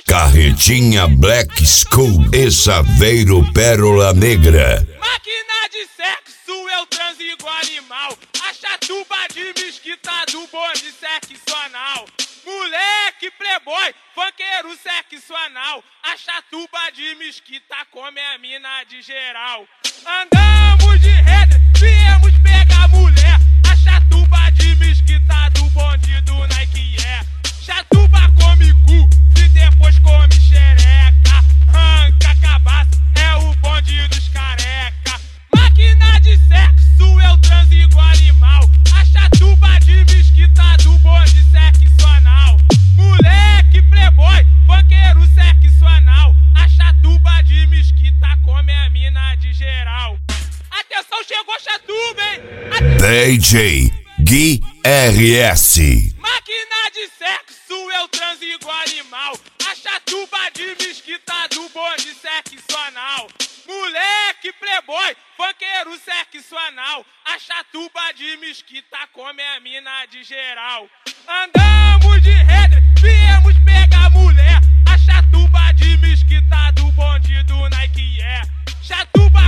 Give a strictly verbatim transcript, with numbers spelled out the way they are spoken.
Carretinha Black School e Saveiro Pérola Negra. Máquina de sexo, eu transo igual animal. A chatuba de mesquita do bonde sexual. Moleque playboy, funkeiro sexual. A chatuba de mesquita come a mina de geral. Andamos de rede, viemos pegar mulher. A chatuba de mesquita do bonde do Nike é. Chatuba come cu e depois come xereca. Arranca cabaço, é o bonde dos careca. Máquina de sexo, eu transo igual animal. A chatuba de mesquita do bonde sexual. Moleque playboy, funkeiro sexual. A chatuba de mesquita come a mina de geral. Atenção, chegou a chatuba, hein? D J Gui R S. Máquina de sexo, eu transo igual animal. A chatuba de mesquita do bonde sexual. Moleque playboy, funkeiro sexual. A chatuba de mesquita come a mina de geral. Andamos de rede, viemos pegar mulher. A chatuba de mesquita do bonde do Nike é. Chatuba